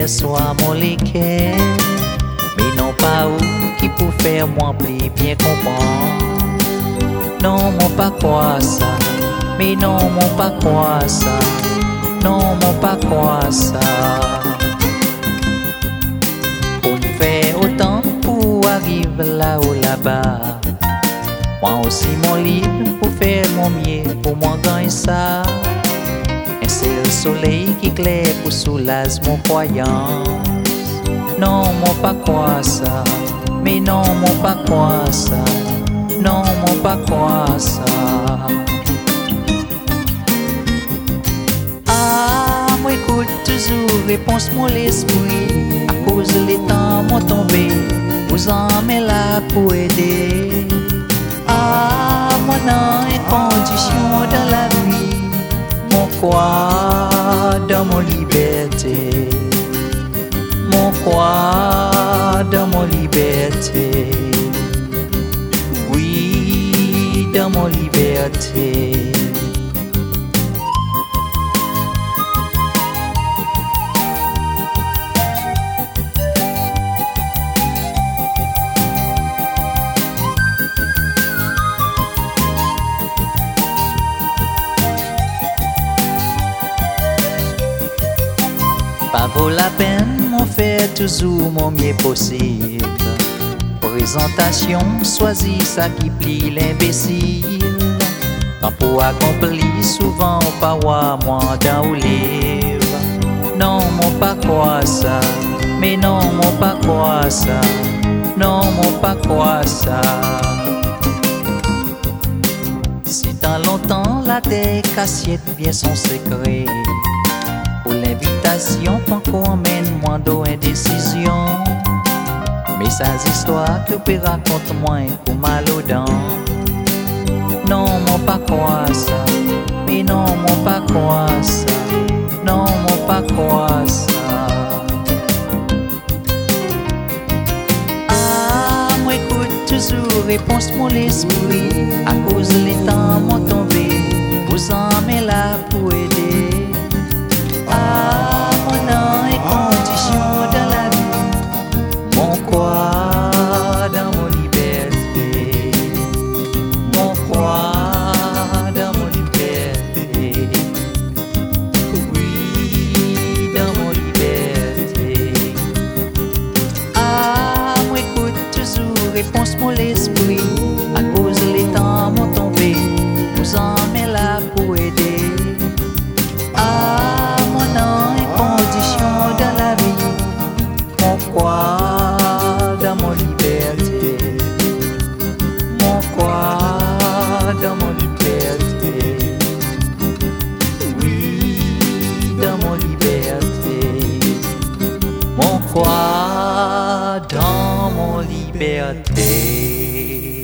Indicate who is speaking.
Speaker 1: soir mon léquer, mais non pas où qui pour faire moi plus bien comprendre. Non, mon pas quoi ça, mais non, mon pas quoi ça, non, mon pas quoi ça. Pour me faire autant pour arriver là-haut là-bas. Moi aussi mon libre pour faire mon mieux, pour moi gagner ça. Et c'est le soleil qui éclaire pour soulager mon croyance. Non, mon pas quoi ça, mais non, mon pas quoi ça, non, mon pas quoi ça. Ah, moi écoute toujours réponse mon l'esprit. À cause les temps m'ont tombé, vous en mettez là pour aider. Ah, mon nom est condition dans la vie, mon quoi dans mon liberté, mon quoi dans mon liberté, oui, dans mon liberté. Pas vaut la peine, mon fait toujours mon mieux possible. Présentation, choisis ça qui plie l'imbécile. Quand pour accomplir, souvent on parois moi dans ou livre. Non, mon pas quoi ça, mais non, mon pas quoi ça, non, mon pas quoi ça. Si dans longtemps la terre cassiette vient son secret. Pour l'invitation, tant qu'on mène moins d'indécision. Mais ces histoires que tu racontes moi pour mal aux dents. Non, mon pas quoi ça, mais non, mon pas quoi ça, non, mon pas quoi ça. Ah, moi écoute toujours réponse mon l'esprit. À cause les temps m'ont tombé, vous en mettez là pour aider. Ah, mon nom est condition dans la vie, mon quoi dans mon liberté, mon quoi dans mon liberté, oui, dans mon liberté. Ah, moi écoute toujours réponse mon l'esprit. À cause les temps m'ont tombé, vous en mettez là pour aider. Ah, mon nom est condition dans la vie, mon quoi dans mon liberté, mon quoi dans mon liberté, oui, dans mon liberté, mon quoi dans mon liberté.